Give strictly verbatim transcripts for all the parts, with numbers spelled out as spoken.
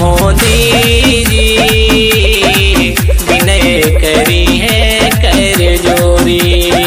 मोदी जी विनय करी है कर जोरी।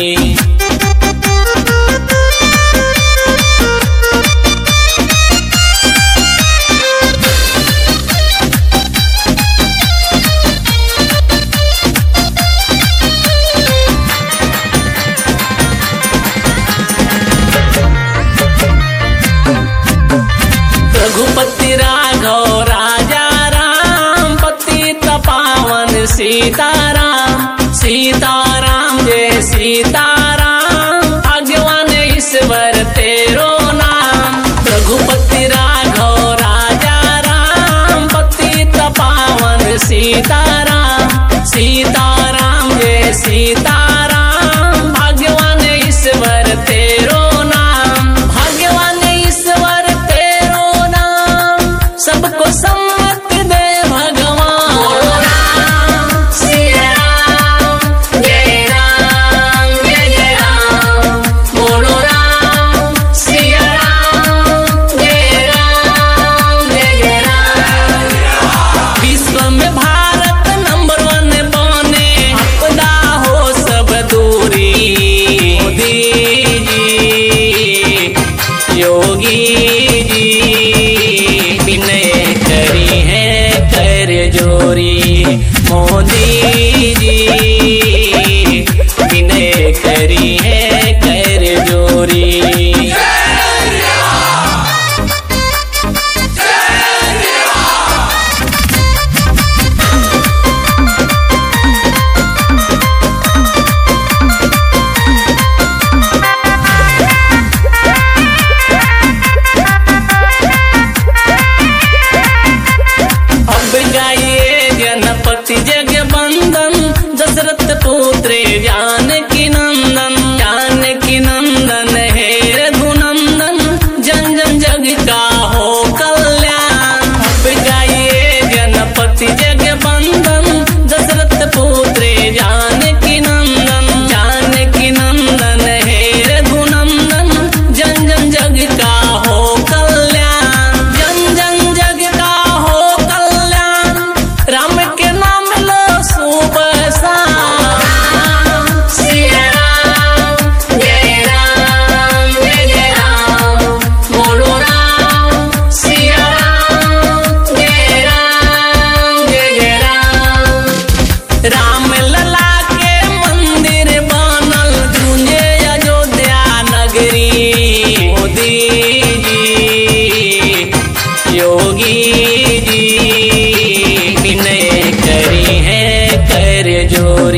रघुपति राघव राजा राम पतित पावन सीताराम सीताराम जय सीताराम भाग्यवान ईश्वर तेरो नाम। रघुपति राघव राजा राम पतित पावन सीताराम सीताराम जय सीताराम भाग्यवान ईश्वर तेरो नाम। भाग्यवान ईश्वर तेरो नाम सबको सम्मत दे भगवान। सिया राम जय राम जय जय राम बोलो राम। सिया राम जय राम जय जय राम। विश्व में भारत नंबर वन बने आपदा हो सब दूरी। मोदी जी योगी जी विनय करी है कर जोरी। मोदी जी विनय करी है कर जोरी। अब गाइए गणपति जगबंदन दशरथ पुत्र जानकी नंदन। जानकी नंदन हे रघुनंदन जन जन जग का हो कल्याण। अब गाइए गणपति जगबंदन दशरथ पुत्र जानकी नंदन। जानकी नंदन हे रघुनंदन जन जन जग का हो कल्याण। जन जन जग का हो कल्याण राम के नाम लो सुबह शाम। सिया राम जय राम जय जय राम बोलो राम। सिया राम जय राम जय जय राम। राम लला के मंदिर बनल गूंजे अयोध्या नगरी। मोदी जी योगी जी विनय करी है कर जोरी।